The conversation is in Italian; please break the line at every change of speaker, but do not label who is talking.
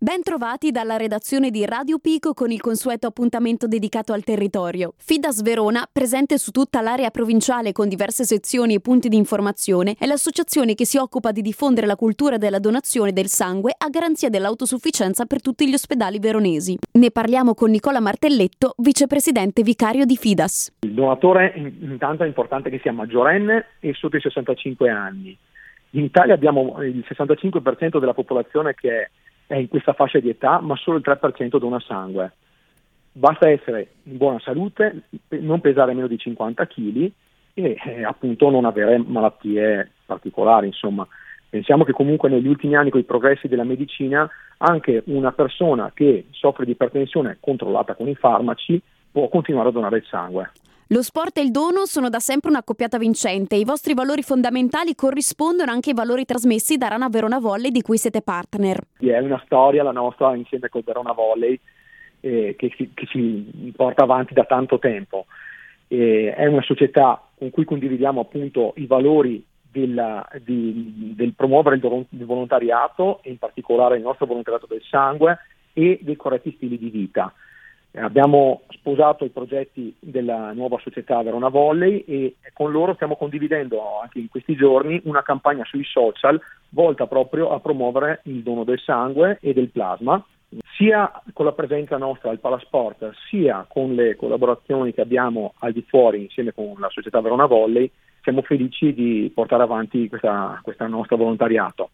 Ben trovati dalla redazione di Radio Pico con il consueto appuntamento dedicato al territorio. Fidas Verona, presente su tutta l'area provinciale con diverse sezioni e punti di informazione, è l'associazione che si occupa di diffondere la cultura della donazione del sangue a garanzia dell'autosufficienza per tutti gli ospedali veronesi. Ne parliamo con Nicola Martelletto, vicepresidente vicario di Fidas.
Il donatore intanto è importante che sia maggiorenne e sotto i 65 anni. In Italia abbiamo il 65% della popolazione che è in questa fascia di età, ma solo il 3% dona sangue. Basta essere in buona salute, non pesare meno di 50 kg e appunto non avere malattie particolari. Insomma, pensiamo che comunque negli ultimi anni con i progressi della medicina anche una persona che soffre di ipertensione controllata con i farmaci può continuare a donare il sangue.
Lo sport e il dono sono da sempre una coppiata vincente. I vostri valori fondamentali corrispondono anche ai valori trasmessi da Rana Verona Volley, di cui siete partner.
È una storia la nostra insieme col Verona Volley che si porta avanti da tanto tempo. È una società con cui condividiamo appunto i valori del promuovere il volontariato, e in particolare il nostro volontariato del sangue e dei corretti stili di vita. Abbiamo sposato i progetti della nuova società Verona Volley e con loro stiamo condividendo anche in questi giorni una campagna sui social volta proprio a promuovere il dono del sangue e del plasma, sia con la presenza nostra al Palasport, sia con le collaborazioni che abbiamo al di fuori insieme con la società Verona Volley. Siamo felici di portare avanti questo nostro volontariato.